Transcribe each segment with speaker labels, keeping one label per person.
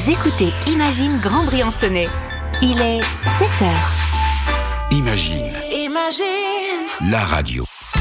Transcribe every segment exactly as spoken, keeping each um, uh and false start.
Speaker 1: Vous écoutez Imagine Grand Briançonnais. Il est sept heures.
Speaker 2: Imagine.
Speaker 3: Imagine.
Speaker 2: La radio.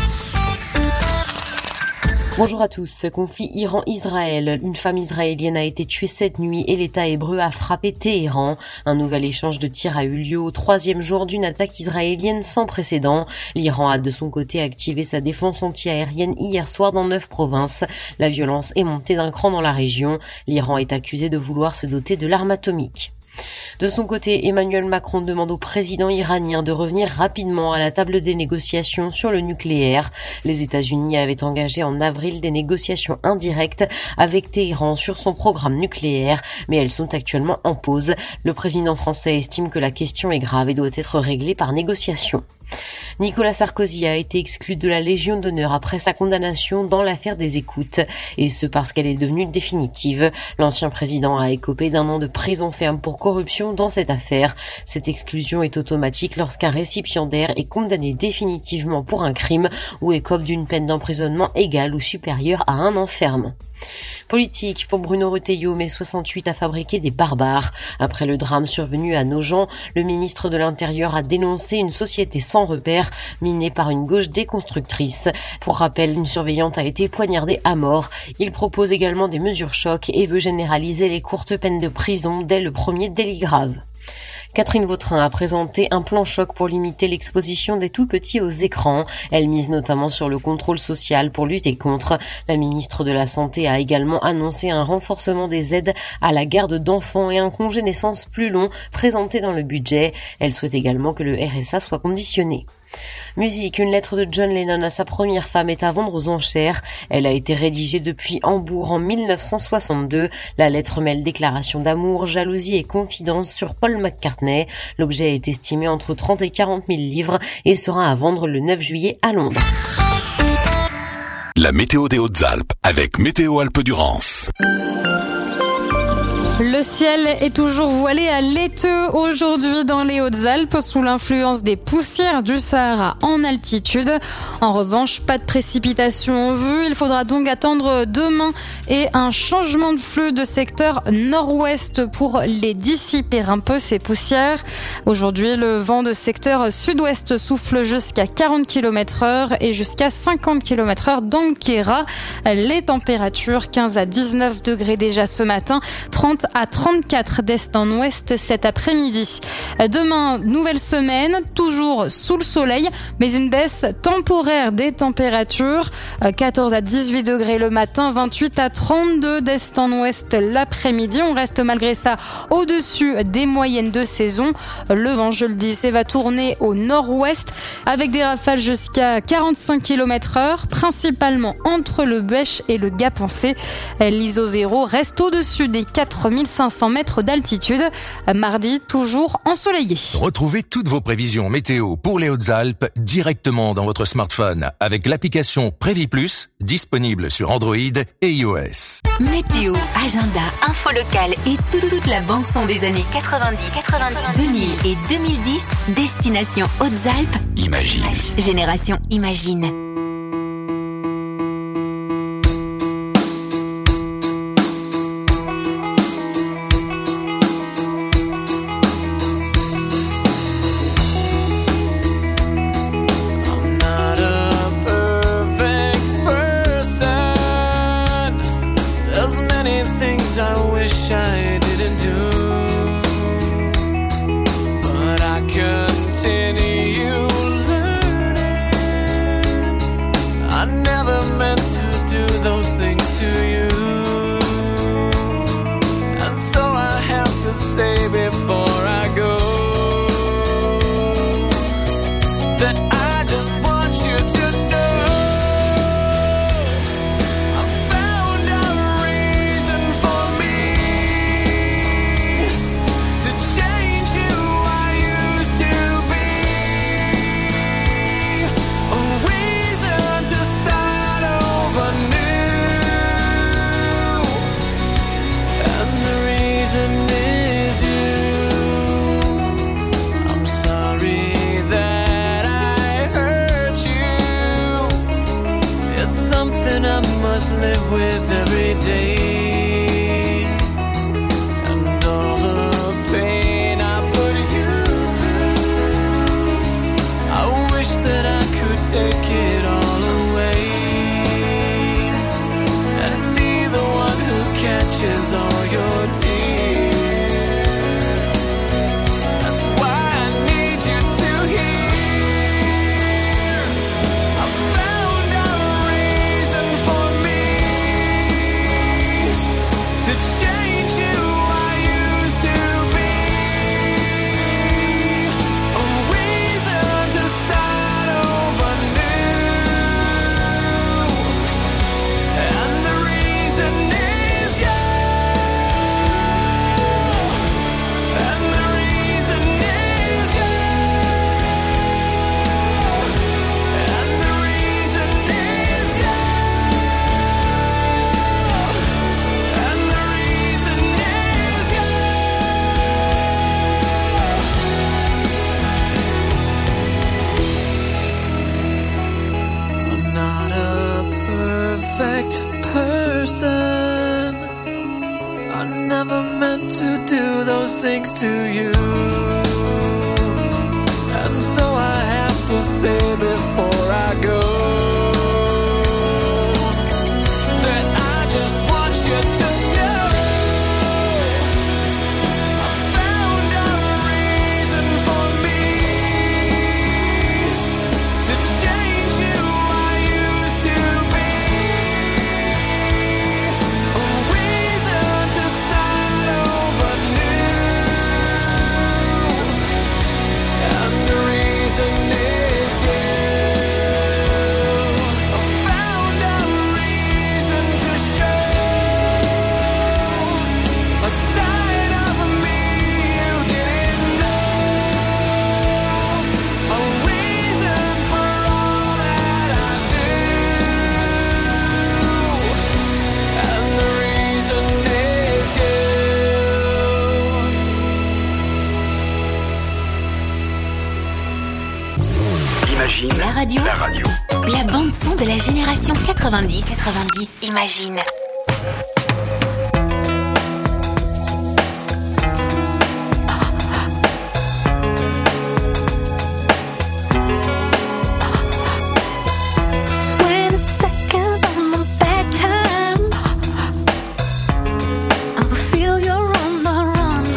Speaker 4: Bonjour à tous. Conflit Iran-Israël. Une femme israélienne a été tuée cette nuit et l'État hébreu a frappé Téhéran. Un nouvel échange de tirs a eu lieu au troisième jour d'une attaque israélienne sans précédent. L'Iran a de son côté activé sa défense anti-aérienne hier soir dans neuf provinces. La violence est montée d'un cran dans la région. L'Iran est accusé de vouloir se doter de l'arme atomique. De son côté, Emmanuel Macron demande au président iranien de revenir rapidement à la table des négociations sur le nucléaire. Les États-Unis avaient engagé en avril des négociations indirectes avec Téhéran sur son programme nucléaire, mais elles sont actuellement en pause. Le président français estime que la question est grave et doit être réglée par négociation. Nicolas Sarkozy a été exclu de la Légion d'honneur après sa condamnation dans l'affaire des écoutes, et ce parce qu'elle est devenue définitive. L'ancien président a écopé d'un an de prison ferme pour corruption dans cette affaire. Cette exclusion est automatique lorsqu'un récipiendaire est condamné définitivement pour un crime ou écope d'une peine d'emprisonnement égale ou supérieure à un an ferme. Politique, pour Bruno Retailleau, mai soixante-huit a fabriqué des barbares. Après le drame survenu à Nogent, le ministre de l'Intérieur a dénoncé une société sans repère, minée par une gauche déconstructrice. Pour rappel, une surveillante a été poignardée à mort. Il propose également des mesures choc et veut généraliser les courtes peines de prison dès le premier délit grave. Catherine Vautrin a présenté un plan choc pour limiter l'exposition des tout-petits aux écrans. Elle mise notamment sur le contrôle social pour lutter contre. La ministre de la Santé a également annoncé un renforcement des aides à la garde d'enfants et un congé naissance plus long présenté dans le budget. Elle souhaite également que le R S A soit conditionné. Musique, une lettre de John Lennon à sa première femme est à vendre aux enchères. Elle a été rédigée depuis Hambourg en mille neuf cent soixante-deux. La lettre mêle déclaration d'amour, jalousie et confidence sur Paul McCartney. L'objet est estimé entre trente et quarante mille livres et sera à vendre le neuf juillet à Londres.
Speaker 2: La météo des Hautes-Alpes avec Météo Alpes-Durance.
Speaker 5: Le ciel est toujours voilé à laiteux aujourd'hui dans les Hautes-Alpes sous l'influence des poussières du Sahara en altitude. En revanche, pas de précipitations en vue. Il faudra donc attendre demain et un changement de flux de secteur nord-ouest pour les dissiper un peu ces poussières. Aujourd'hui, le vent de secteur sud-ouest souffle jusqu'à quarante kilomètres heure et jusqu'à cinquante kilomètres heure dans le Kéra. Les températures quinze à dix-neuf degrés déjà ce matin, trente à trente-quatre d'est en ouest cet après-midi. Demain, nouvelle semaine, toujours sous le soleil, mais une baisse temporaire des températures. quatorze à dix-huit degrés le matin, vingt-huit à trente-deux d'est en ouest l'après-midi. On reste malgré ça au-dessus des moyennes de saison. Le vent, je le disais, va tourner au nord-ouest avec des rafales jusqu'à quarante-cinq kilomètres heure, principalement entre le Bêche et le Gap-en-Sée. L'I S O zéro reste au-dessus des quatre mille cinq cents mètres d'altitude. Mardi, toujours ensoleillé.
Speaker 6: Retrouvez toutes vos prévisions météo pour les Hautes-Alpes directement dans votre smartphone avec l'application Prévi Plus, disponible sur Android et iOS.
Speaker 1: Météo, agenda, info locale et toute, toute la bande-son des années quatre-vingt-dix, quatre-vingt-dix, deux mille et deux mille dix, destination Hautes-Alpes.
Speaker 2: Imagine.
Speaker 1: Génération Imagine.
Speaker 3: I wish I didn't do, but I continue learning. I never meant to do those things to you, and so I have to say before I go that I just want you to know new. never meant to do those things to you. And so I have to say before I go that I just want you to know I found a reason for me to change who I used to be. A reason to start over new. And the reason is you. I found a reason to show a side of me you didn't know. A reason for all that I do. And the reason is you.
Speaker 2: Imagine
Speaker 1: La radio,
Speaker 2: la radio.
Speaker 1: la bande son de la génération quatre-vingt-dix. quatre-vingt-dix, imagine.
Speaker 7: twenty seconds on the back time. I will feel you're on the run.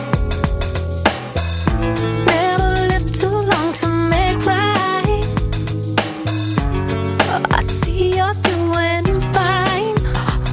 Speaker 7: Never lived too long to make right. I see you're doing fine.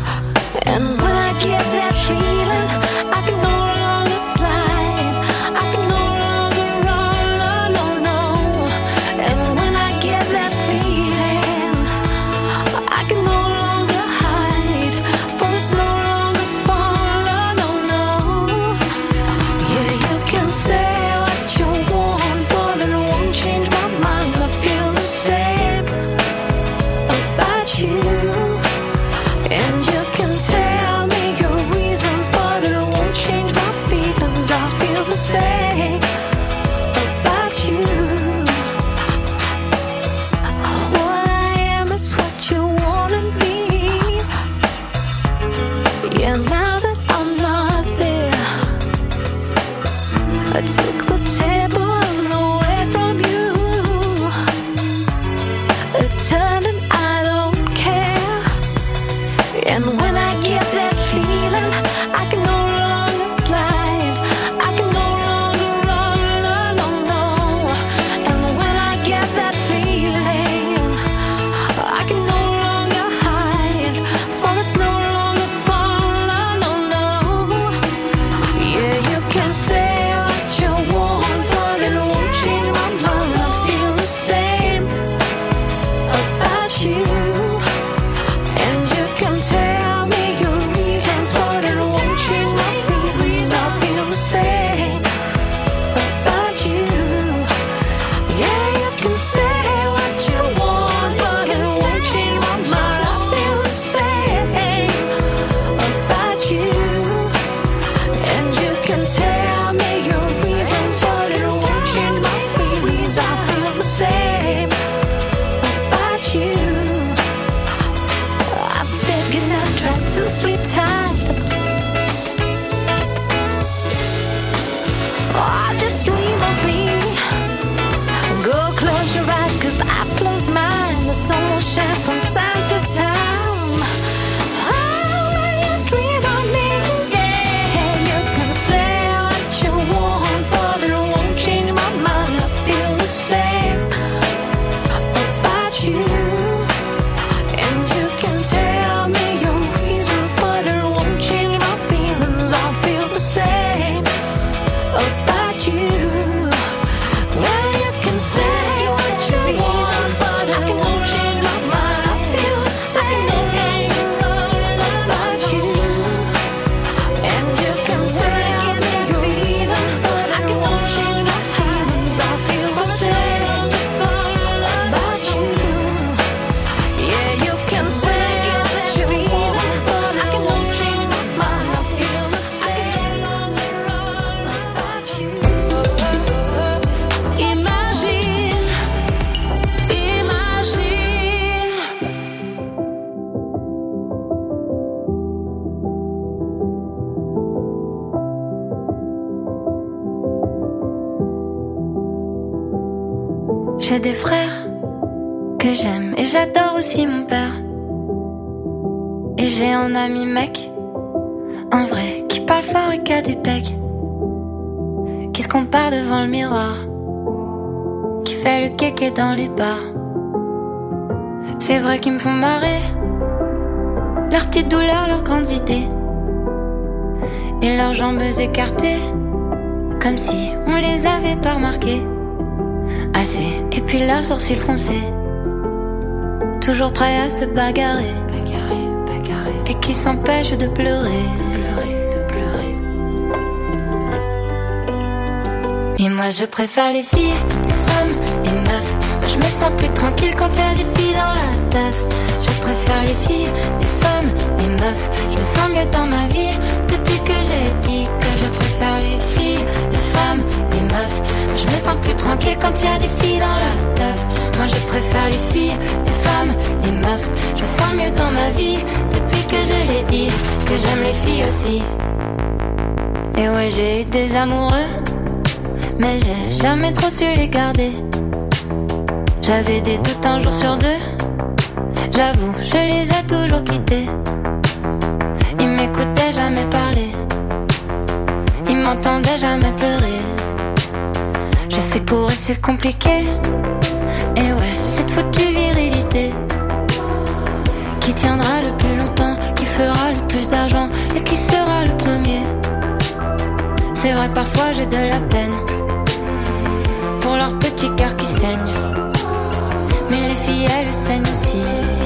Speaker 8: J'ai des frères que j'aime et j'adore aussi mon père. Et j'ai un ami mec, un vrai, qui parle fort et qui a des pecs, qui se compare devant le miroir, qui fait le kéké dans les bars. C'est vrai qu'ils me font marrer, leurs petites douleurs, leurs grandes idées, et leurs jambes écartées, comme si on les avait pas remarquées assez. Et puis leurs sourcils froncés, toujours prêts à se bagarrer, bagarrer, bagarrer, et qui s'empêchent de pleurer, de pleurer, de pleurer. Et moi je préfère les filles, les femmes, les meufs. Moi je me sens plus tranquille quand y a des filles dans la teuf. Je préfère les filles, les femmes, les meufs. Je me sens mieux dans ma vie depuis que j'ai dit que je préfère les filles, les femmes, les meufs. Moi je me sens plus tranquille quand y a des filles dans la teuf. Moi je préfère les filles, les femmes, les meufs. Je me sens mieux dans ma vie depuis que je l'ai dit que j'aime les filles aussi. Et ouais, j'ai eu des amoureux, mais j'ai jamais trop su les garder. J'avais des doutes un jour sur deux, j'avoue, je les ai toujours quittés. Ils m'écoutaient jamais parler, ils m'entendaient jamais pleurer. Je sais que pour eux c'est compliqué, et ouais, cette foutue virilité qui tiendra le plus longtemps, qui fera le plus d'argent et qui sera le premier. C'est vrai, parfois j'ai de la peine pour leur petit cœur qui saigne, mais les filles elles saignent aussi.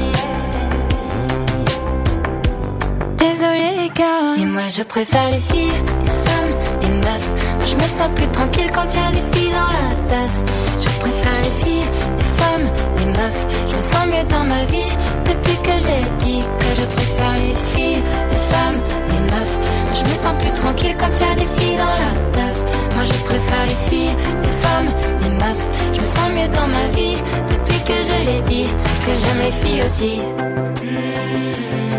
Speaker 8: Désolée les gars, et moi je préfère les filles, les femmes, les meufs. Moi je me sens plus tranquille quand y a des filles dans la teuf. Je préfère les filles, les femmes, les meufs. Je me sens mieux dans ma vie depuis que j'ai dit que je préfère les filles, les femmes, les meufs. Moi je me sens plus tranquille quand y a des filles dans la teuf. Moi je préfère les filles, les femmes, les meufs. Je me sens mieux dans ma vie depuis que je l'ai dit que j'aime les filles aussi. Mmh.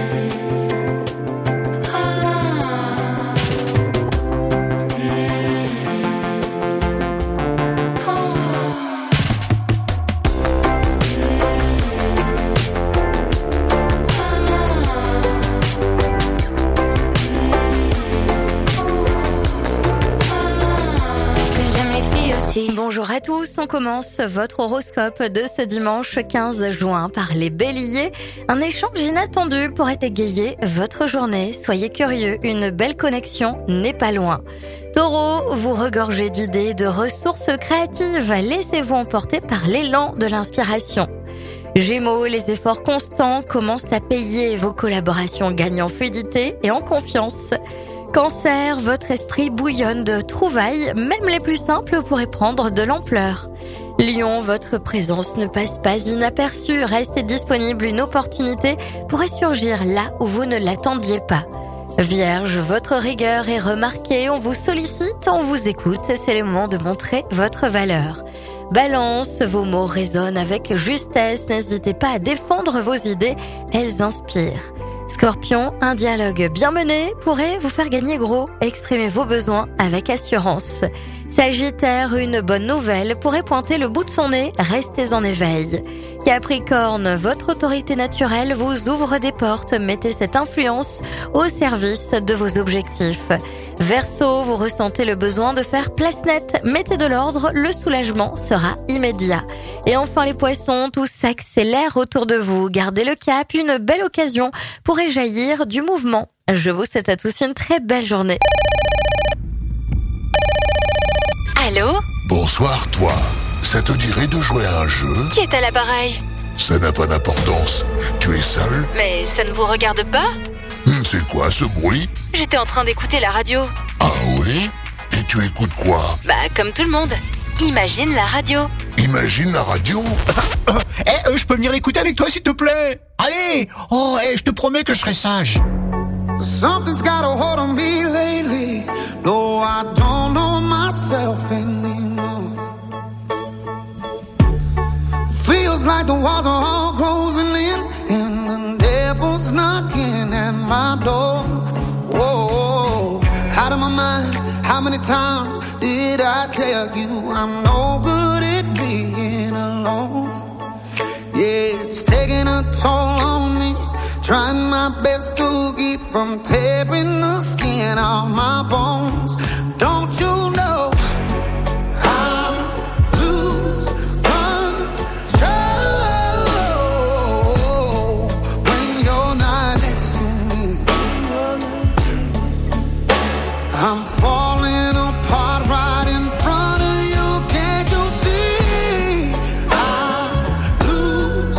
Speaker 9: Bonjour à tous, on commence votre horoscope de ce dimanche quinze juin par les béliers. Un échange inattendu pourrait égayer votre journée. Soyez curieux, une belle connexion n'est pas loin. Taureau, vous regorgez d'idées et de ressources créatives. Laissez-vous emporter par l'élan de l'inspiration. Gémeaux, les efforts constants commencent à payer. Vos collaborations gagnent en fluidité et en confiance. Cancer, votre esprit bouillonne de trouvailles, même les plus simples pourraient prendre de l'ampleur. Lion, votre présence ne passe pas inaperçue, restez disponible, une opportunité pourrait surgir là où vous ne l'attendiez pas. Vierge, votre rigueur est remarquée, on vous sollicite, on vous écoute, c'est le moment de montrer votre valeur. Balance, vos mots résonnent avec justesse, n'hésitez pas à défendre vos idées, elles inspirent. Scorpion, un dialogue bien mené pourrait vous faire gagner gros. Exprimez vos besoins avec assurance. Sagittaire, une bonne nouvelle pourrait pointer le bout de son nez. Restez en éveil. Capricorne, votre autorité naturelle vous ouvre des portes. Mettez cette influence au service de vos objectifs. Verseau, vous ressentez le besoin de faire place nette. Mettez de l'ordre, le soulagement sera immédiat. Et enfin les poissons, tout s'accélère autour de vous. Gardez le cap, une belle occasion pourrait jaillir du mouvement. Je vous souhaite à tous une très belle journée.
Speaker 1: Allô ?
Speaker 10: Bonsoir toi. Ça te dirait de jouer à un jeu ?
Speaker 1: Qui est à l'appareil ?
Speaker 10: Ça n'a pas d'importance. Tu es seul ?
Speaker 1: Mais ça ne vous regarde pas ?
Speaker 10: C'est quoi ce bruit ?
Speaker 1: J'étais en train d'écouter la radio.
Speaker 10: Ah oui ? Et tu écoutes quoi ?
Speaker 1: Bah comme tout le monde. Imagine la radio.
Speaker 10: Imagine la radio ?
Speaker 11: Eh, euh, je peux venir l'écouter avec toi s'il te plaît ? Allez ! Oh, eh, je te promets que je serai sage.
Speaker 12: Something's got a hold on me lately. No, I don't know myself anymore. Feels like the walls are all closing in, and the devil's knocking at my door. Whoa, out of my mind. How many times did I tell you I'm no good at being alone? so lonely, trying my best to keep from tearing the skin off my bones. Don't you know I lose control when you're not next to me? I'm falling apart right in front of you. Can't you see? I lose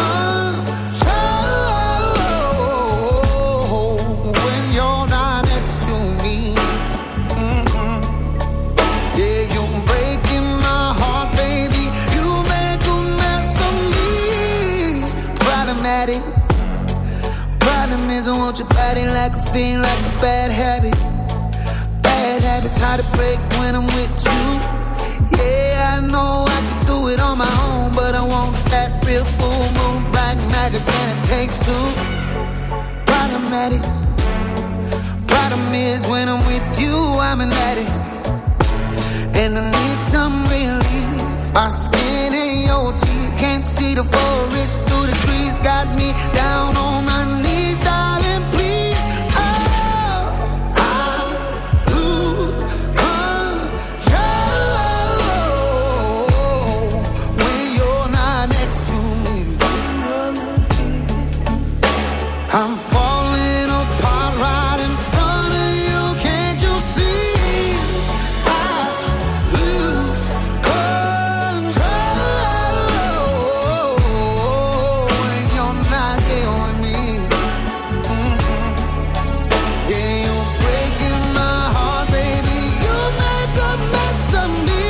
Speaker 12: control when you're not next to me. Mm-hmm. Yeah, you're breaking my heart, baby. You make a mess of me. Problematic. Problem is I want your body like a fiend, like a bad habit. Bad habits hard to break when I'm with you. Yeah, I know I could do it on my own, but I want that real full moon black magic, and it takes two. Problematic. Problem is when I'm with you, I'm an addict, and I need some relief. My skin and your teeth, can't see the forest through the trees. Got me down on my knees, darling, please. Oh, I lose control when you're not next to me. I'm falling apart right in front of you. Can't you see? I lose control when you're not here with me. Mhm. Yeah, you're breaking my heart, baby. You make a mess of me.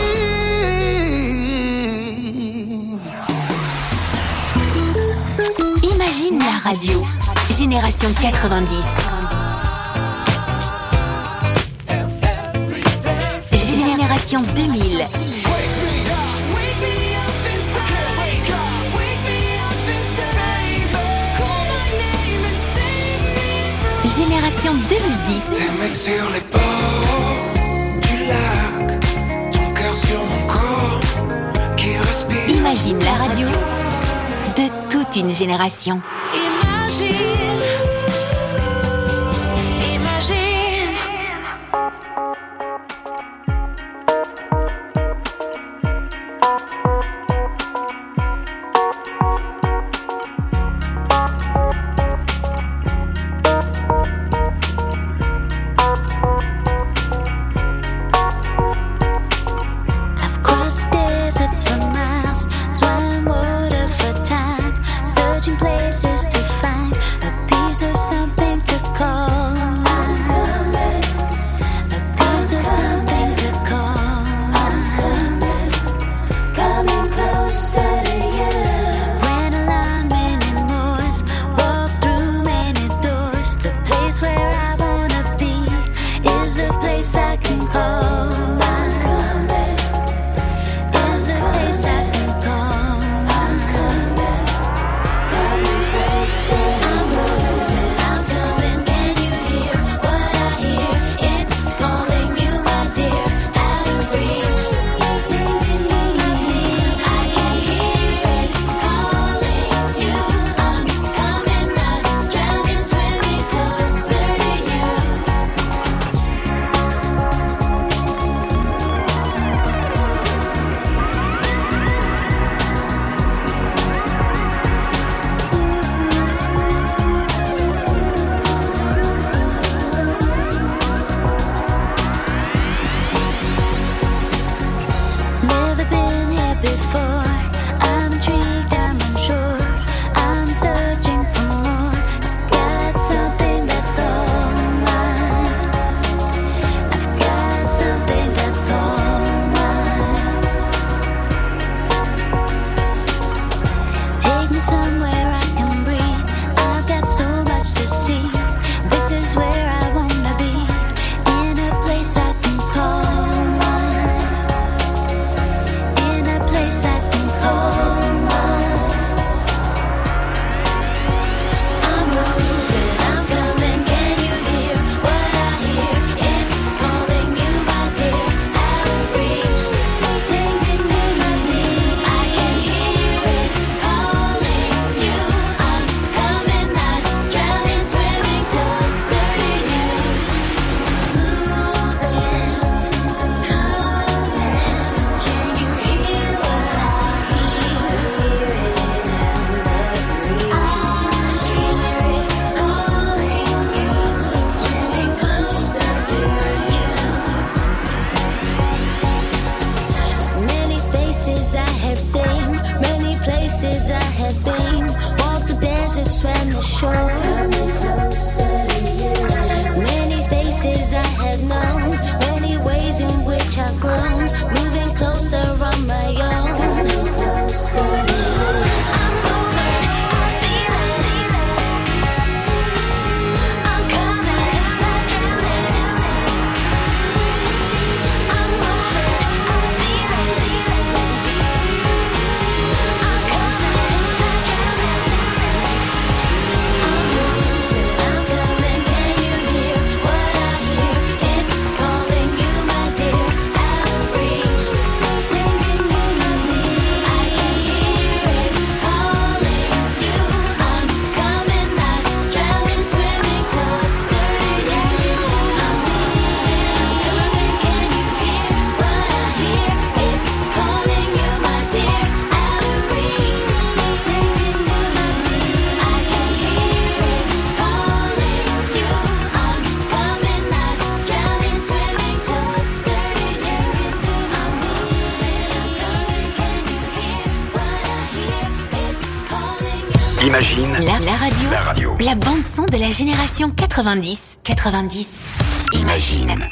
Speaker 1: Imagine la radio. Génération quatre-vingt-dix. Génération deux mille. Génération deux mille dix.
Speaker 3: T'aimer sur les bords du lac, ton cœur sur mon corps qui respire.
Speaker 1: Imagine la radio de toute une génération.
Speaker 7: Imagine, imagine.
Speaker 8: I've crossed deserts for miles, swam water for time, searching places to find a
Speaker 13: places I have been, walked the desert, swam the shore. Many faces I have known, many ways in which I've grown, moving closer on my own.
Speaker 2: Imagine
Speaker 1: La, la radio.
Speaker 2: La radio.
Speaker 1: La bande son de la génération quatre-vingt-dix. quatre-vingt-dix.
Speaker 2: Imagine.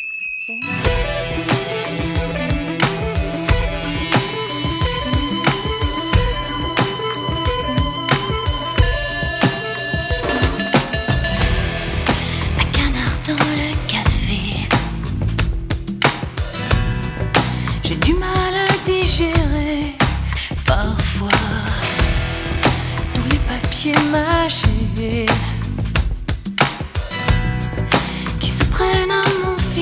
Speaker 13: Un canard dans le café. J'ai du mal à digérer parfois tous les papiers mâchés qui se prennent à mon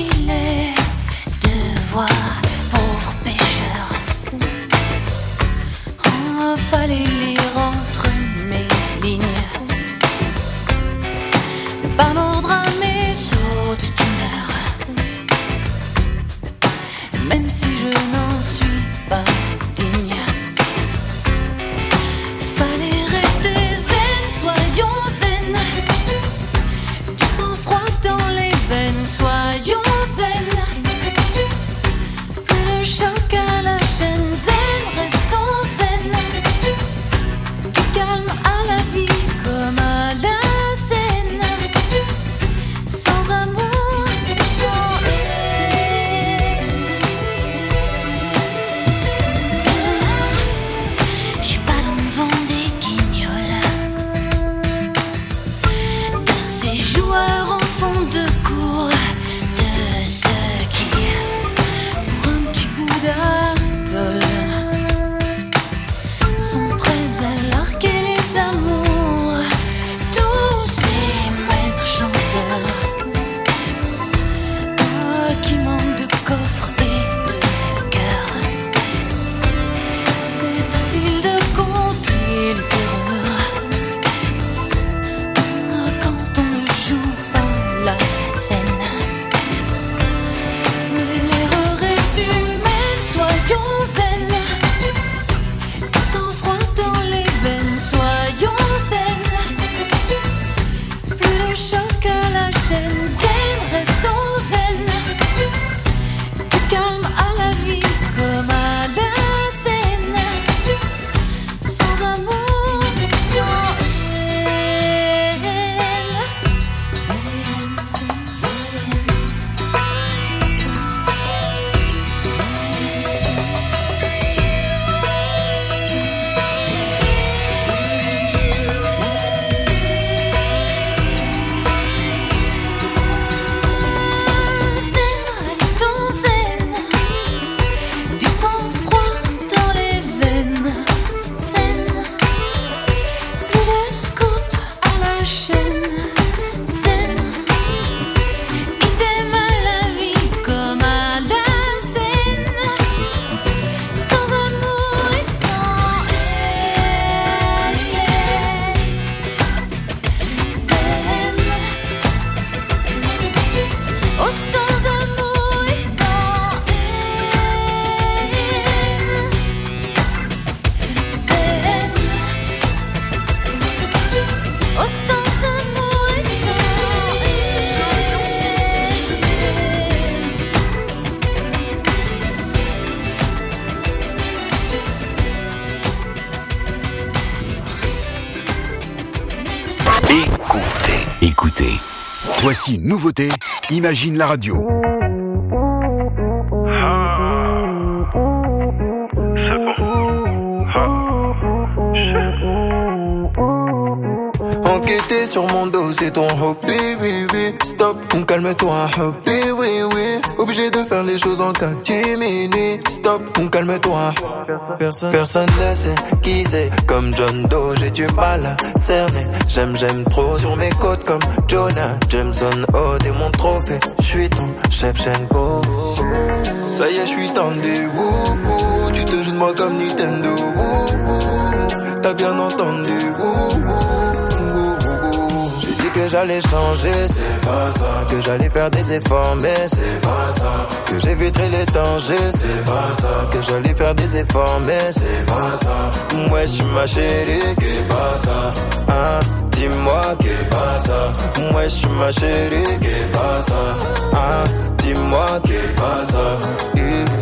Speaker 2: Voici une nouveauté, Imagine la radio.
Speaker 14: C'est bon. Enquêter sur mon dos, c'est ton hobby, oui, oui. Stop, on calme-toi, hobby, oui, oui. Obligé de faire les choses en catimini. Stop, on calme-toi. Personne, personne ne sait qui c'est. Comme John Doe, j'ai du mal à cerner. J'aime, j'aime trop sur mes côtes comme Jonah Jameson. Oh, t'es mon trophée. J'suis ton chef Shenko. Ça y est, j'suis tendu. Wouh, wouh. Tu te joues de moi comme Nintendo. Wouh, wouh. T'as bien entendu. Wouh, wouh. Que j'allais changer, c'est pas ça. Que j'allais faire des efforts, mais c'est pas ça. Que j'éviterai les dangers, c'est pas ça. Que j'allais faire des efforts, mais c'est pas ça. Ouais, j'suis ma chérie, qu'est pas ça. Hein, dis-moi qu'est pas ça. Ouais, j'suis ma chérie, qu'est pas ça. Hein, dis-moi qu'est pas ça.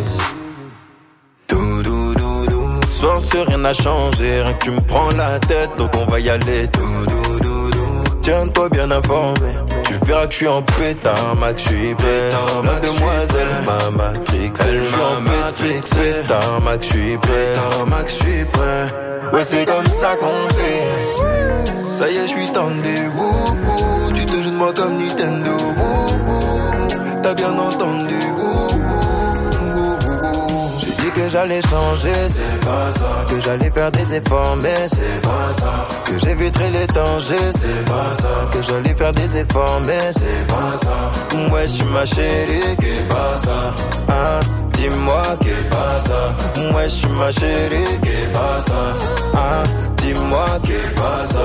Speaker 14: Dou dou dou dou. Soir sur rien n'a changé, rien que tu me prends la tête, donc on va y aller. Dou dou dou. Tiens-toi bien informé. Tu verras que je suis en pétard, max, je suis prêt. Mademoiselle, ma matrix, elle m'a matrix. Pétard, max, je suis prêt. Max, je suis prêt. Ouais, c'est comme ça qu'on fait. Ça y est, je suis tendu. Wouh, wouh. Tu te joues de moi comme Nintendo. Wouh, wouh. T'as bien entendu. Wouh, wouh. J'ai dit que j'allais changer, c'est pas ça. Que j'allais faire des efforts, mais c'est pas ça. Que j'éviterai les dangers, c'est pas ça. Que j'allais faire des efforts, mais c'est pas ça. Ouais, j'suis ma chérie, qu'est pas ça. Hein, dis-moi qu'est pas ça. Ouais, j'suis ma chérie, qu'est pas ça. Hein, dis-moi qu'est pas ça.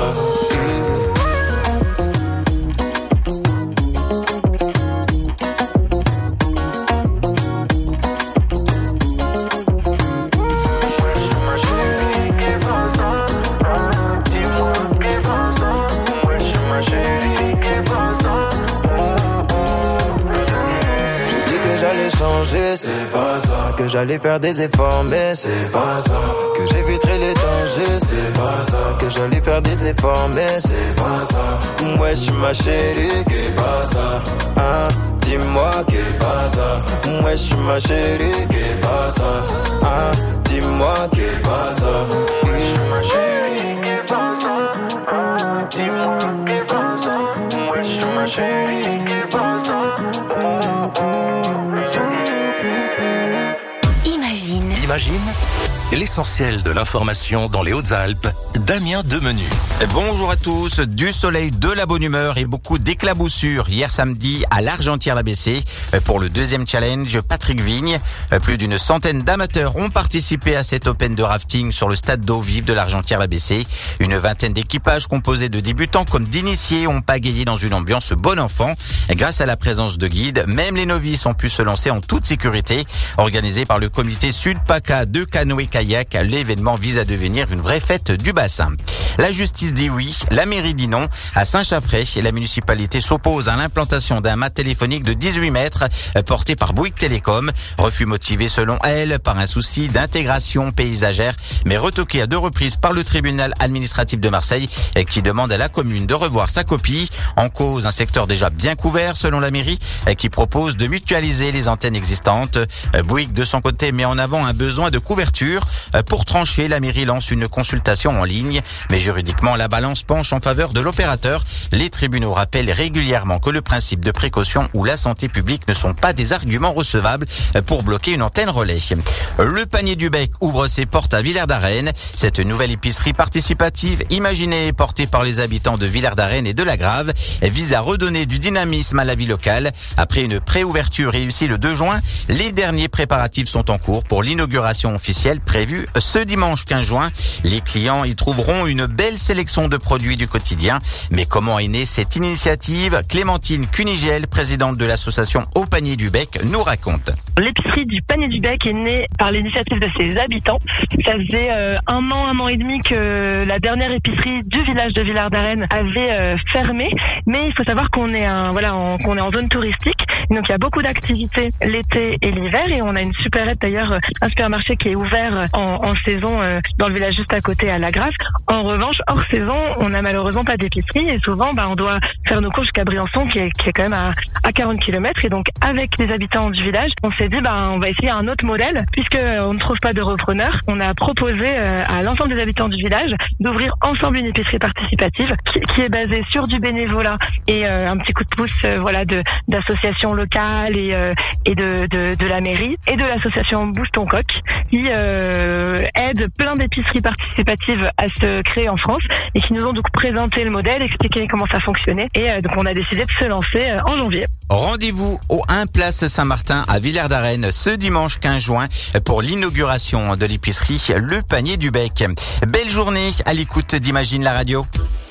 Speaker 14: C'est pas ça. Que j'allais faire des efforts, mais c'est pas ça. Que j'éviterai les dangers, c'est pas ça. Que j'allais faire des efforts, mais c'est pas ça. Ouais, j'suis ma chérie, qu'est pas ça. Hein, dis-moi qu'est pas ça. Ouais, j'suis ma chérie, qu'est pas ça. Hein, dis-moi qu'est pas ça. Ma chérie, qu'est pas ça. Hein, dis-moi qu'est pas ça. Ouais, j'suis ma chérie, qu'est pas ça.
Speaker 6: Imagine l'essentiel de l'information dans les Hautes-Alpes, Damien Demenu.
Speaker 15: Bonjour à tous, du soleil, de la bonne humeur et beaucoup d'éclaboussures hier samedi à l'Argentière-l'A B C. Pour le deuxième challenge, Patrick Vigne, plus d'une centaine d'amateurs ont participé à cet open de rafting sur le stade d'eau vive de l'Argentière-l'A B C. Une vingtaine d'équipages composés de débutants comme d'initiés ont pagayé dans une ambiance bon enfant. Grâce à la présence de guides, même les novices ont pu se lancer en toute sécurité. Organisé par le comité Sud-PACA de canoë-kayak, l'événement vise à devenir une vraie fête du bassin. La justice dit oui, la mairie dit non. À Saint-Chaffrey, la municipalité s'oppose à l'implantation d'un mât téléphonique de dix-huit mètres porté par Bouygues Télécom. Refus motivé selon elle par un souci d'intégration paysagère, mais retoqué à deux reprises par le tribunal administratif de Marseille qui demande à la commune de revoir sa copie. En cause, un secteur déjà bien couvert selon la mairie qui propose de mutualiser les antennes existantes. Bouygues de son côté met en avant un besoin de couverture. Pour trancher, la mairie lance une consultation en ligne, mais juridiquement, la balance penche en faveur de l'opérateur. Les tribunaux rappellent régulièrement que le principe de précaution ou la santé publique ne sont pas des arguments recevables pour bloquer une antenne relais. Le panier du bec ouvre ses portes à Villers-d'Arène. Cette nouvelle épicerie participative, imaginée et portée par les habitants de Villers-d'Arène et de la Grave, vise à redonner du dynamisme à la vie locale. Après une pré-ouverture réussie le deux juin, les derniers préparatifs sont en cours pour l'inauguration officielle prévue ce dimanche quinze juin. Les clients y trouveront une belle sélection de produits du quotidien. Mais comment est née cette initiative? Clémentine Cunigel, présidente de l'association Au Panier du Bec, nous raconte.
Speaker 16: L'épicerie du Panier du Bec est née par l'initiative de ses habitants. Ça faisait euh, un an, un an et demi que la dernière épicerie du village de Villers-d'Arène avait euh, fermé. Mais il faut savoir qu'on est un, voilà, en, qu'on est en zone touristique Et donc il y a beaucoup d'activités l'été et l'hiver et on a une supérette d'ailleurs, un supermarché qui est ouvert en, en saison euh, dans le village juste à côté à La Grasse. En revanche, hors saison, on n'a malheureusement pas d'épicerie et souvent bah, on doit faire nos courses jusqu'à Briançon qui est, qui est quand même à, à quarante kilomètres. Et donc avec les habitants du village, on s'est dit bah, on va essayer un autre modèle puisque on ne trouve pas de repreneur. On a proposé euh, à l'ensemble des habitants du village d'ouvrir ensemble une épicerie participative qui, qui est basée sur du bénévolat et euh, un petit coup de pouce euh, voilà de d'associations locales et euh, et de, de de la mairie et de l'association Boost ton coq qui euh, aide plein d'épiceries participatives à se créer en France et qui nous ont donc présenté le modèle, expliqué comment ça fonctionnait et euh, donc on a décidé de se lancer euh, en janvier.
Speaker 15: Rendez-vous au un Place Saint-Martin à Villers-d'Arène ce dimanche quinze juin pour l'inauguration de l'épicerie Le Panier du Bec. Belle journée à l'écoute d'Imagine la radio.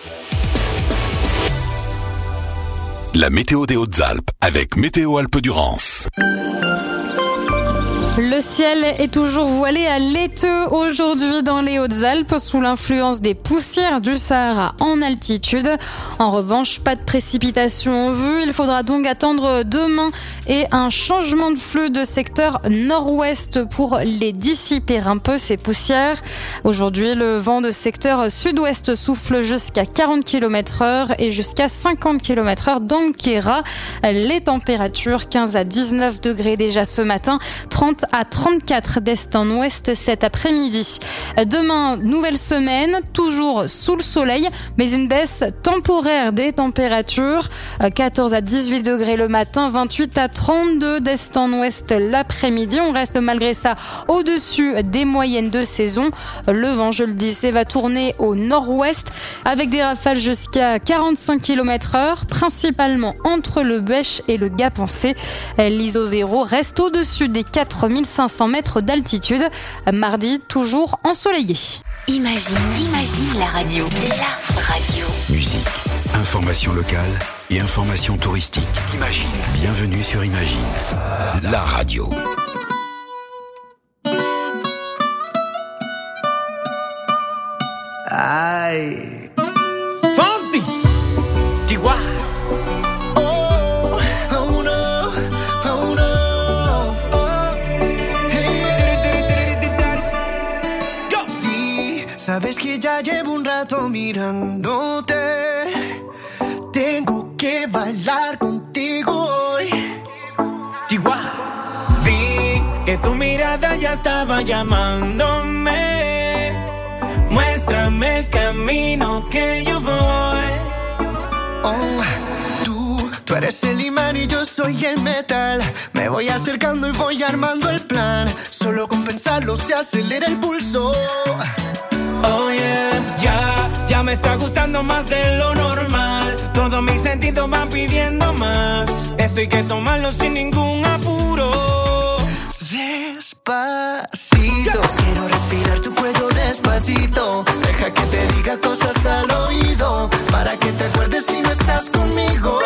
Speaker 2: La météo des Hautes-Alpes avec Météo Alpes-Durance.
Speaker 5: Le ciel est toujours voilé à laiteux aujourd'hui dans les Hautes-Alpes sous l'influence des poussières du Sahara en altitude. En revanche, pas de précipitations en vue. Il faudra donc attendre demain et un changement de flux de secteur nord-ouest pour les dissiper un peu ces poussières. Aujourd'hui, le vent de secteur sud-ouest souffle jusqu'à quarante kilomètres heure et jusqu'à cinquante kilomètres heure dans le Kéra. Les températures quinze à dix-neuf degrés déjà ce matin, trente à trente-quatre d'est en ouest cet après-midi. Demain, nouvelle semaine, toujours sous le soleil, mais une baisse temporaire des températures. quatorze à dix-huit degrés le matin, vingt-huit à trente-deux d'est en ouest l'après-midi. On reste malgré ça au-dessus des moyennes de saison. Le vent, je le disais, va tourner au nord-ouest avec des rafales jusqu'à quarante-cinq kilomètres heure, principalement entre le Bêche et le Gap-en-Sée. L'I S O zéro reste au-dessus des quatre mille cinq cents mètres d'altitude. Mardi, toujours ensoleillé.
Speaker 1: Imagine, imagine la radio. La radio.
Speaker 2: Musique, information locale et information touristique. Imagine. Bienvenue sur Imagine, la radio.
Speaker 12: Ay.
Speaker 3: Fonsi, Chihuahua.
Speaker 12: Sabes que ya llevo un rato mirándote. Tengo que bailar contigo hoy.
Speaker 3: Chihuahua. Vi que tu mirada ya estaba llamándome. Muéstrame el camino que yo voy.
Speaker 12: Oh, tú, tú eres el imán y yo soy el metal. Me voy acercando y voy armando el plan. Solo con pensarlo se acelera el pulso.
Speaker 3: Oh yeah, ya, ya me está gustando más de lo normal. Todos mis sentidos van pidiendo más. Esto hay que tomarlo sin ningún apuro.
Speaker 12: Despacito, quiero respirar tu cuello despacito. Deja que te diga cosas al oído, para que te acuerdes si no estás conmigo.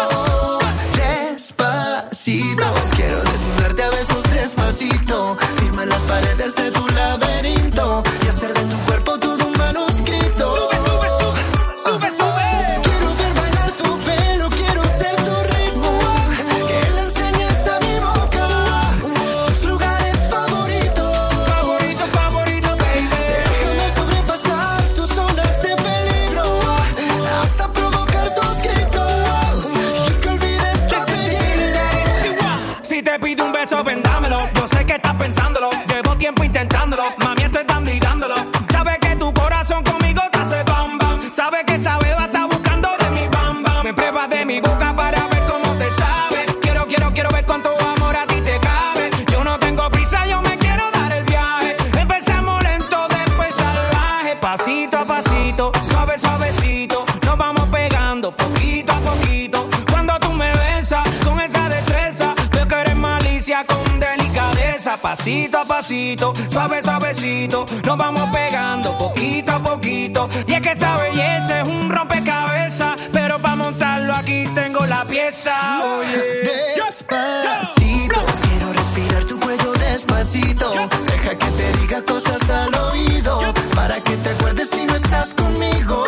Speaker 12: Despacito, quiero desnudarte a besos despacito. Firma las paredes de tu laberinto y hacer de tu cuerpo tu manuscrito.
Speaker 3: Sube, sube, sube, sube, sube.
Speaker 12: Quiero ver bailar tu pelo, quiero ser tu ritmo. Que le enseñes a mi boca tus lugares favoritos.
Speaker 3: Favorito, favorito, baby.
Speaker 12: Déjame sobrepasar tus zonas de peligro, hasta provocar tus gritos y que olvides tu apellido.
Speaker 3: Si te pido un beso, ven dámelo. Yo sé que estás pensándolo, llevo tiempo intentándolo. Mami, estoy dando y dándolo. Sabe que tu corazón conmigo te hace bam bam. Sabe que esa beba está buscando de mi bam bam. Me pruebas de mi boca para ver cómo te sabe. Quiero, quiero, quiero ver cuánto amor a ti te cabe. Yo no tengo prisa, yo me quiero dar el viaje. Empezamos lento, después salvaje. Pasito a pasito, suave, suavecito. Nos vamos pegando poquito a poquito. Cuando tú me besas con esa destreza, veo que eres malicia con delicadeza. Pasito a pasito, suave, suavecito. Nos vamos pegando poquito a poquito. Y es que esa belleza es un rompecabezas, pero para montarlo aquí tengo la pieza. Oye.
Speaker 12: Despacito, quiero respirar tu cuello despacito. Deja que te diga cosas al oído, para que te acuerdes si no estás conmigo.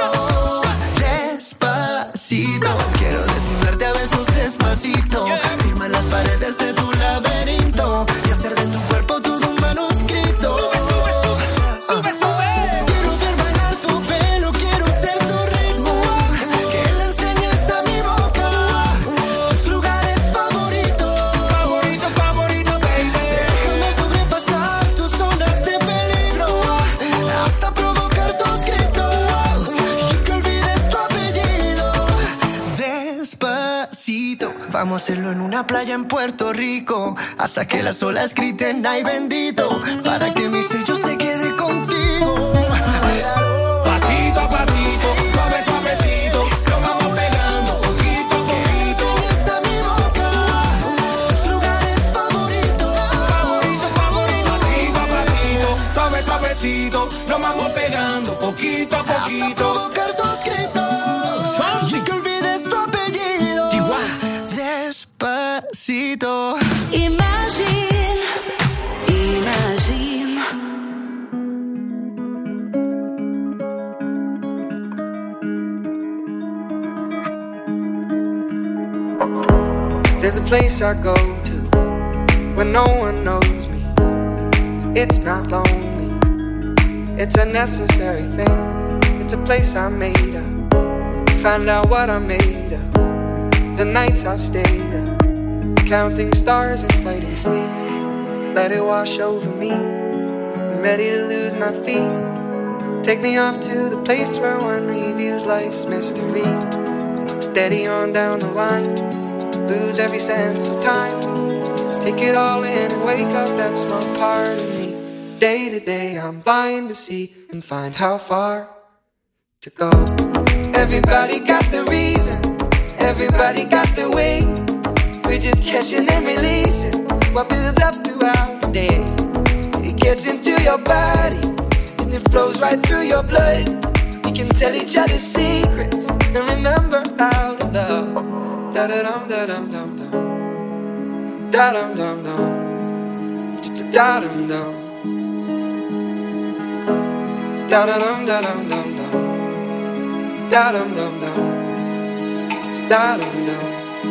Speaker 12: Despacito, quiero desnudarte a besos despacito. Firma las paredes Podemos hacerlo en una playa en Puerto Rico, hasta que las olas griten ay bendito, para que mi sello se quede contigo.
Speaker 3: Pasito a pasito, suave suavecito, lo vamos pegando poquito a poquito.
Speaker 12: Enseñas a mi boca tus lugares favoritos,
Speaker 3: favorito, favorito. Pasito a pasito, suave suavecito, lo vamos pegando poquito a poquito.
Speaker 12: Hasta provocar tus gritos, sin que olvides tu apellido. Despacito.
Speaker 17: Imagine, imagine.
Speaker 18: There's a place I go to when no one knows me. It's not lonely, it's a necessary thing. It's a place I made up, find out what I'm made of. The nights I've stayed up, counting stars and fighting sleep. Let it wash over me, I'm ready to lose my feet. Take me off to the place where one reviews life's mystery. Steady on down the line, lose every sense of time. Take it all in and wake up that small part of me. Day to day I'm blind to see and find how far to go. Everybody got the reason, everybody got the way. We're just catching and releasing what builds up throughout the day. It gets into your body and it flows right through your blood. We can tell each other secrets and remember how to love. Da da dum da dum dum dum. Da dum dum dum. Da dum dum. Da da dum da dum dum dum. Da dum dum dum. Da dum dum.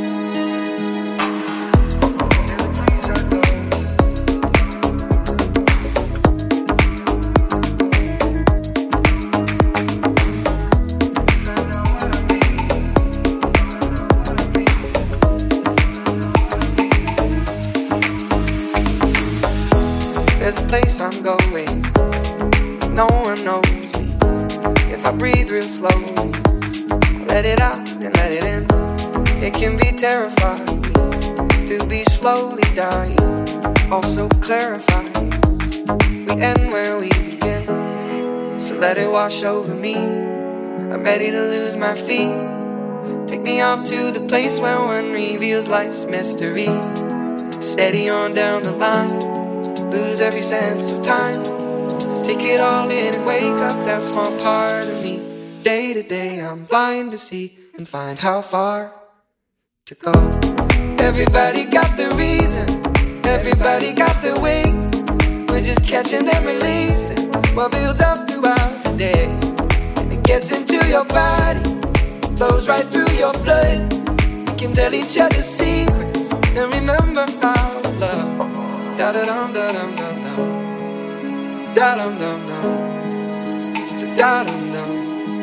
Speaker 18: There's a place I'm going, no one knows me. If I breathe real slowly, let it out and let it in. It can be terrifying to be slowly dying, also clarifying. We end where we begin, so let it wash over me. I'm ready to lose my feet. Take me off to the place where one reveals life's mystery. Steady on down the line, lose every sense of time. Take it all in and wake up that small part of me. Day to day I'm blind to see and find how far to go. Everybody got the reason, everybody got the way. We're just catching and releasing what builds up throughout the day. And it gets into your body, flows right through your blood. We can tell each other secrets and remember how to love. Da da dum da dum dum dum. Da dum dum dum. Da dum dum.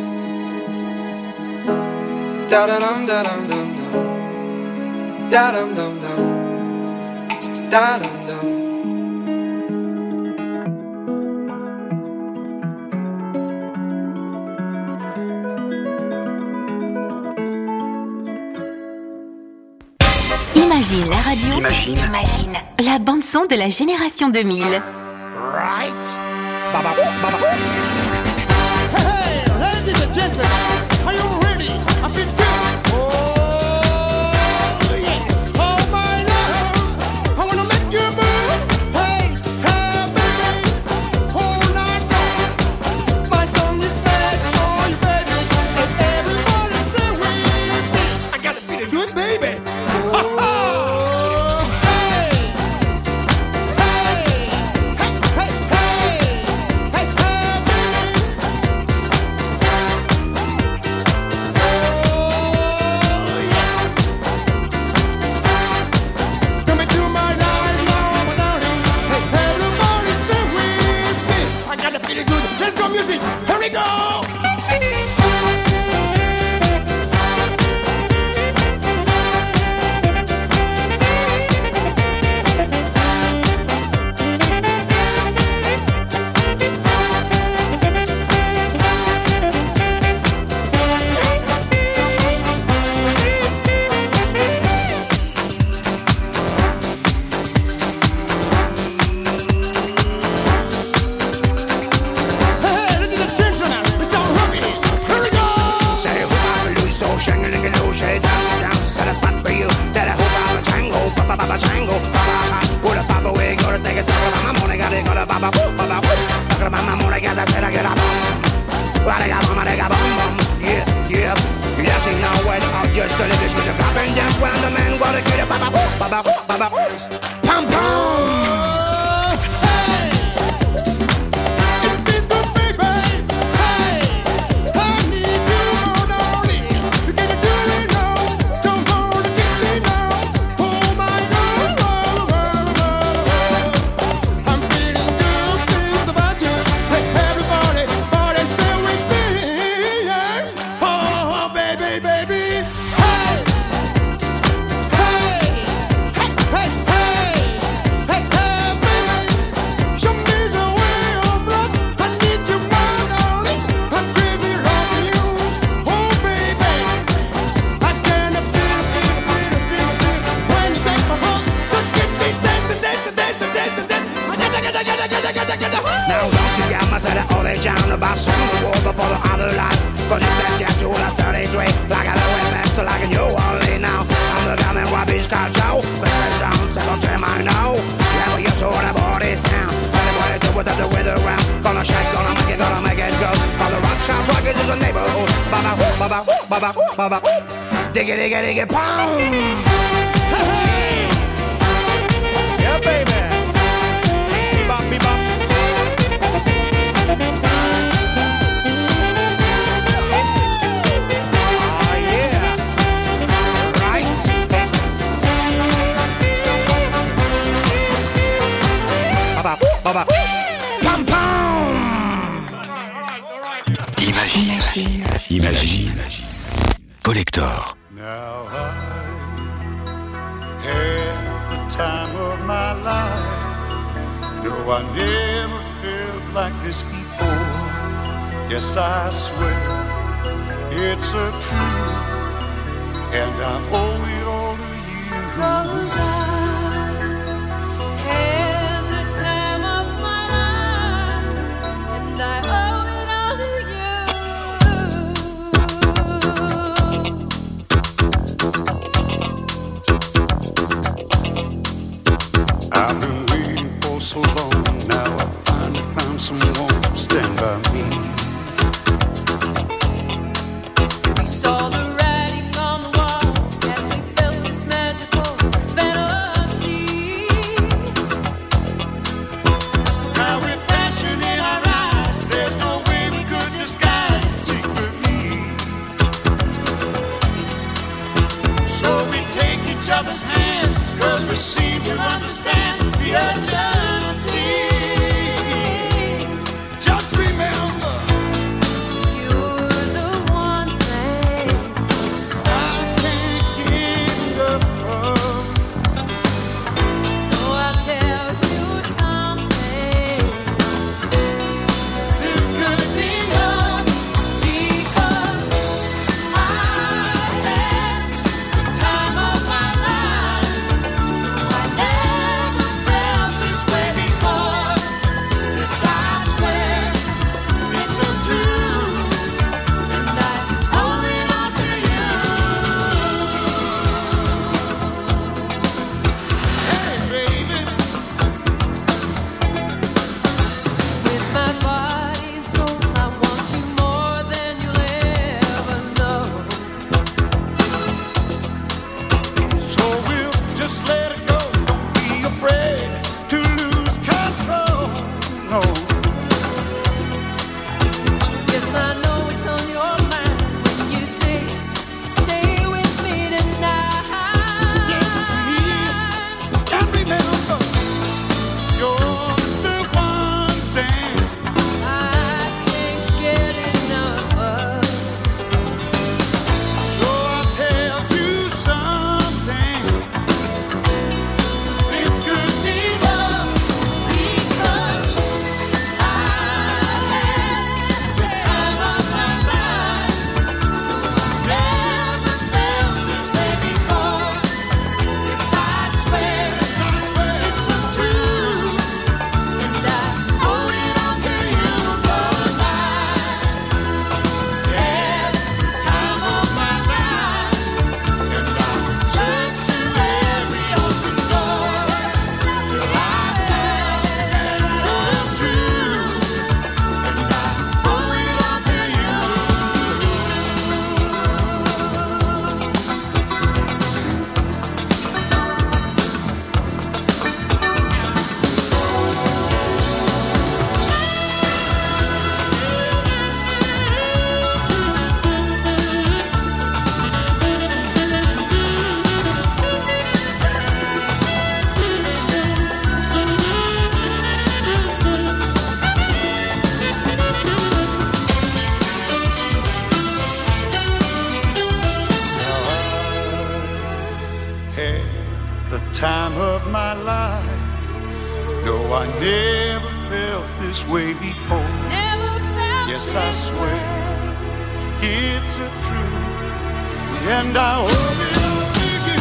Speaker 18: Da da dum da dum dum dum. Da dum dum dum. Da dum dum.
Speaker 1: Imagine la radio. Imagine. Imagine. La bande son de la génération deux mille.
Speaker 3: Right. Baba, baba. Hey, hey, ladies and gentlemen, are you ready? I've been good. Oh, yes. Oh, my love, I wanna make you move. Hey, hey, baby, all night long. My song is bad for you, baby. And everybody say we. I gotta be the good baby. Oh. Oh baba baba tango, baba with a papa we go to take a talk about my money, got it, got a baba baba. Talk about my money, got that said I get a bomb. Well, I got mama, they got bum bum. Yeah, yeah. Yes, you know what? I'll just tell you this with the clap and dance when the man wanna get it, baba baba baba. Pam pam. About some of the war before the other life. But you said yeah to the thirty-three. Like I know it best, like a New Orleans now. I'm the gun and rubbish car show. But the sound, so don't tell my no. Yeah, but you're sort of all this town. Anyway, do without the weather around. Gonna shake, gonna make it, gonna make it go. All the rock shop rockets is a neighborhood. Baba, baba, baba, baba. Diggy, diggy, diggy, pound. Hey, hey. Yeah, baby. Bebop, bebop. Pam pam.
Speaker 2: Imagine, imagine, Collector.
Speaker 19: Now I had the time of my life. No, I never felt like this before. Yes, I swear it's a truth, and I owe it all to you. 'Cause I I owe it all to you. I've been waiting for so long. Now I finally found someone to stand by me. We saw the writing on the wall as we felt this magical fantasy. Now we're passion in our eyes. There's no way we could disguise it secretly. So we take each other's hand, 'cause we seem to understand the urgency. Just remember time of my life. No, I never felt this way before.
Speaker 17: Never felt
Speaker 19: yes, I swear it's a truth, and I hope it all to you.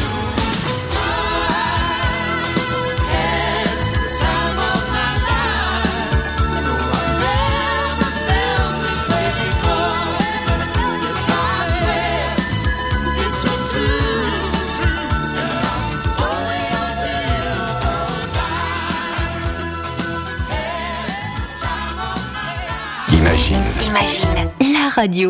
Speaker 17: I had the time of my life. No, I never felt this way before. Yes, I swear it's a truth, and I'm owing it to you. 'Cause I had the time of my life.
Speaker 2: Imagine.
Speaker 1: Imagine la radio.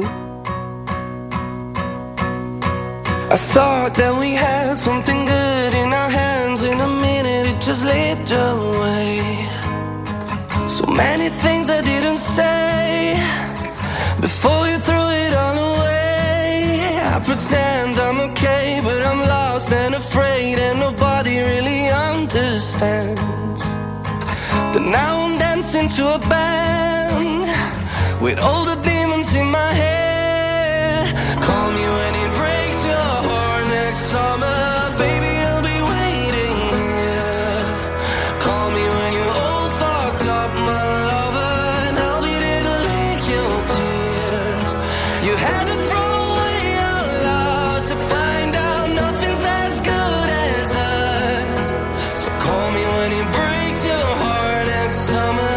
Speaker 18: I thought that we had something good in our hands. In a minute it just slipped away. So many things I didn't say before you threw it all away. I pretend I'm okay, but I'm lost and afraid, and nobody really understands. But now I'm dancing to a band with all the demons in my head. Call me when it breaks your heart next summer, baby, I'll be waiting here. Call me when you're all fucked up, my lover, and I'll be there to lick your tears. You had to throw away your love to find out nothing's as good as us. So call me when it breaks your heart next summer.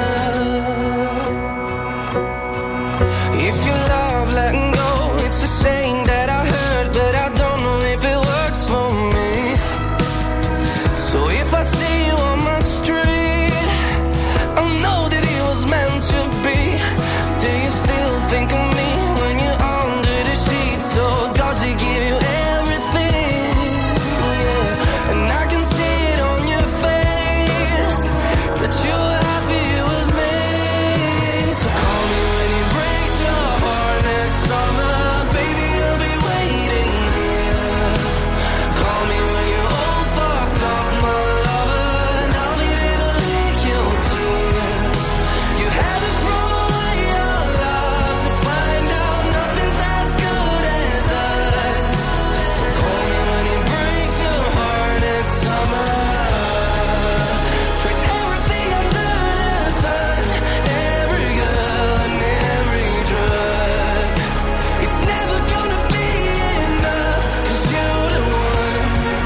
Speaker 18: If you love letting go, it's a saying that I heard, but I don't know if it works for me. So if I see you on my street, I'll know that it was meant to be. Do you still think of me when you're under the sheets? So does it give you everything? Yeah. And I can see it on your face that you're happy with me. So call me when it breaks your heart next summer, baby, I'll be waiting here. Call me when you're all fucked up, my lover, and I'll be there to lick your tears. You had to throw away your love to find out nothing's as good as us. So call me when it breaks your heart next summer. Put everything under the sun, every girl and every drug. It's never gonna be enough, 'cause you're the one.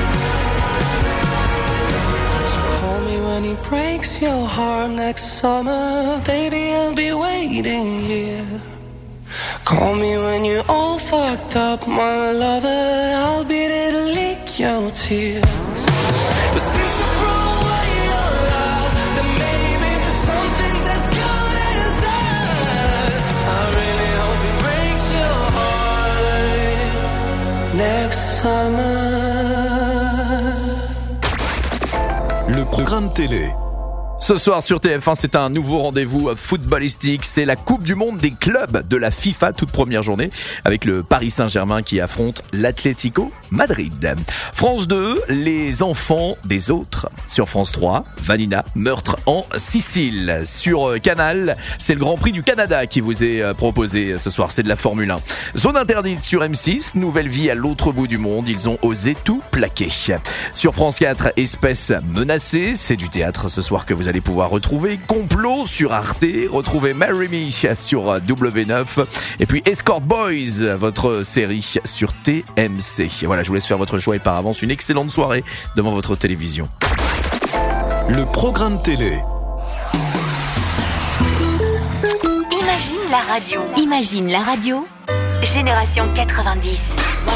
Speaker 18: So call me when it breaks your heart next summer, baby, I'll be waiting here. Call me when you're all fucked up, my lover, I'll be there to lick your tears. But since you threw away your love, then maybe something's as good as us. I really hope it breaks your heart next summer.
Speaker 20: Le programme télé.
Speaker 21: Ce soir sur T F un, c'est un nouveau rendez-vous footballistique. C'est la Coupe du Monde des clubs de la FIFA, toute première journée, avec le Paris Saint-Germain qui affronte l'Atlético Madrid. France deux, les enfants des autres. Sur France trois, Vanina, meurtre en Sicile. Sur Canal, c'est le Grand Prix du Canada qui vous est proposé ce soir, c'est de la Formule un. Zone interdite sur M six, nouvelle vie à l'autre bout du monde, ils ont osé tout plaquer. Sur France quatre, espèce menacée, c'est du théâtre ce soir que vous allez pouvoir retrouver. Complot sur Arte, retrouvez Marry Me sur W neuf, et puis Escort Boys, votre série sur T M C. Voilà, je vous laisse faire votre choix et par avance une excellente soirée devant votre télévision.
Speaker 20: Le programme télé.
Speaker 1: Imagine la radio. Imagine la radio. Génération quatre-vingt-dix.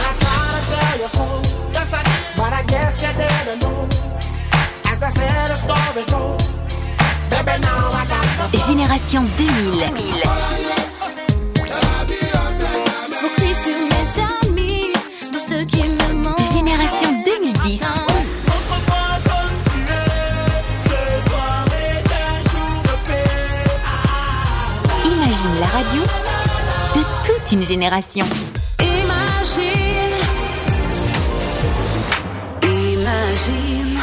Speaker 1: Génération deux mille.
Speaker 17: Vos cris furent mes amis, de ceux qui me manquent.
Speaker 1: Génération deux mille dix. Imagine la radio de toute une génération.
Speaker 17: Imagine, imagine.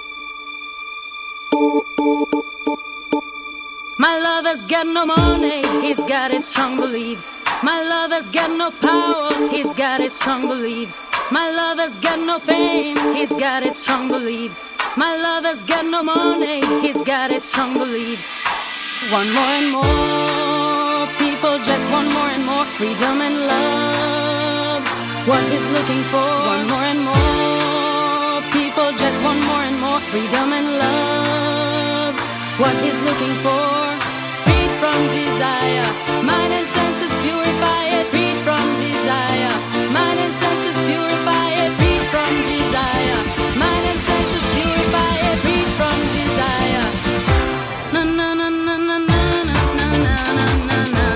Speaker 22: My lover's got no money.
Speaker 4: he's got his strong beliefs. My lover's got no power, he's got his strong beliefs. My lover's got no fame, he's got his strong beliefs. My lover's got no money, he's got his strong beliefs. One more and more, people just want more and more freedom and love. What he's looking for, one more and more, people just want more and more freedom and love. What he's looking for, freed from desire, mind and senses purify it, freed from desire, mind and senses purify it, freed from desire, mind and senses purify it, freed from desire. Na na na na na na na na na na na.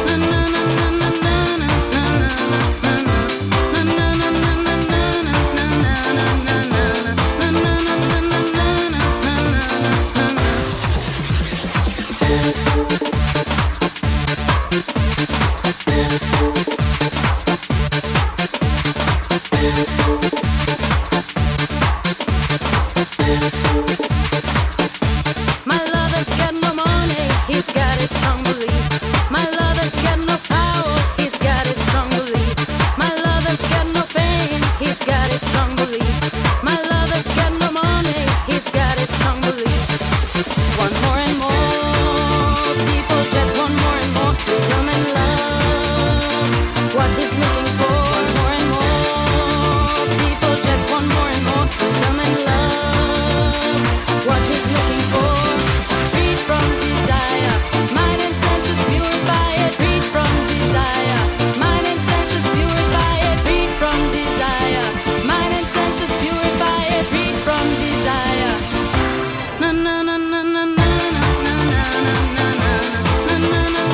Speaker 4: My lover's got no money, he's got his strong beliefs. My lover's got no power, he's got his strong beliefs. My lover's got no fame, he's got his strong beliefs. My lover's got no money, he's got his strong beliefs. One more and more, people just want more and more freedom and love. What he's looking for, one more and more, people just want more and more freedom and love. What he's looking for, freed from desire, mind and senses purify it, freed from desire, mind and senses purify it, freed from desire, mind and senses purify it, freed from desire. Na na na na na na na na na na na.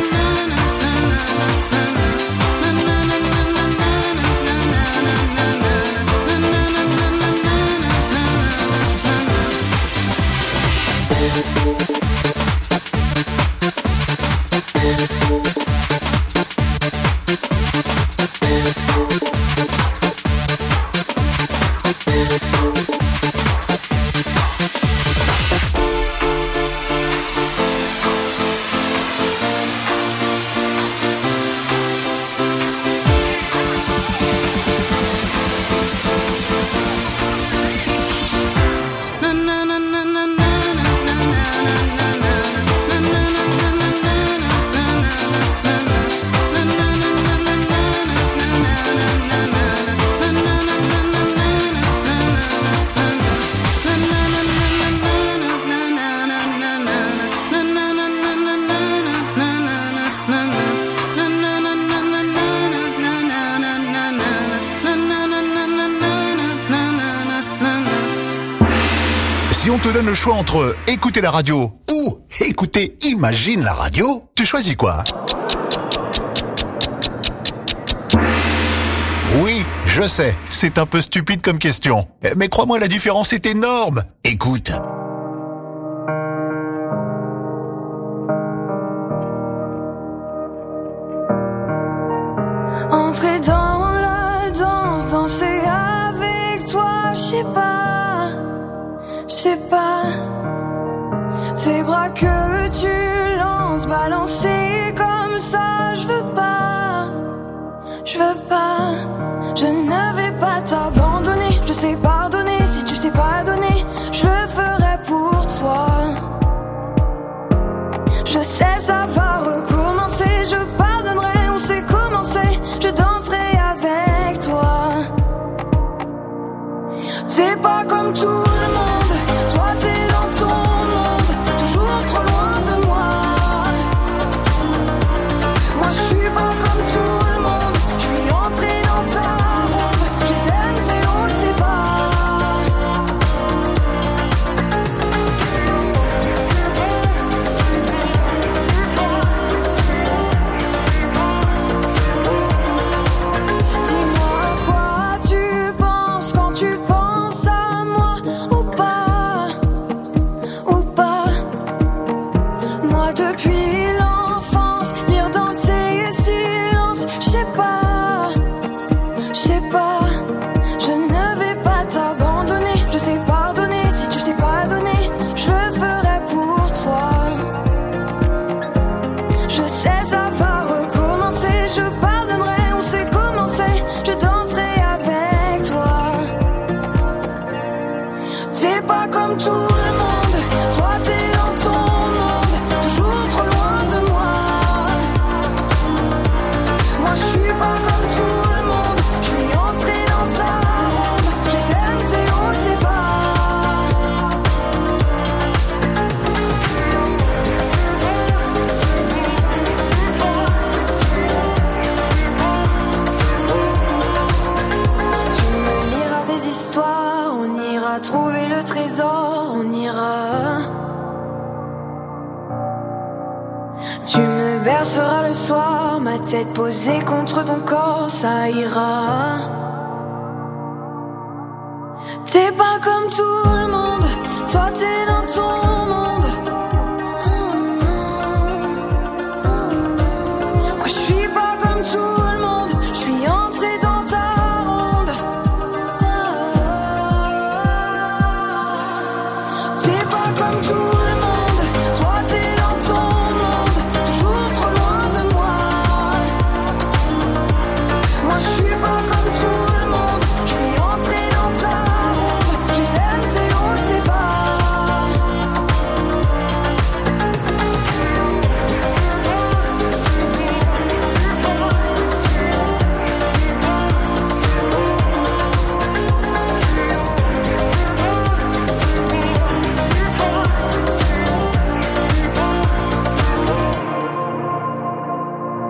Speaker 11: Si on te donne le choix entre écouter la radio ou écouter Imagine la radio, tu choisis quoi? Oui, je sais, c'est un peu stupide comme question. Mais crois-moi, la différence est énorme. Écoute.
Speaker 22: Entrer dans la danse, danser avec toi, je sais pas, je sais pas. Tes bras que tu lances, balancer comme ça, je veux pas, je veux pas. Je ne vais pas t'abandonner, je sais pardonner. Si tu sais pas donner, je le ferai pour toi. Je sais ça va recommencer, je pardonnerai, on sait commencer. Je danserai avec toi. C'est pas comme tout le monde, toi t'es dans ton monde, toujours trop loin de moi. soir, ma tête posée contre ton corps, ça ira. T'es pas comme tout le monde, toi t'es dans ton monde. Moi je suis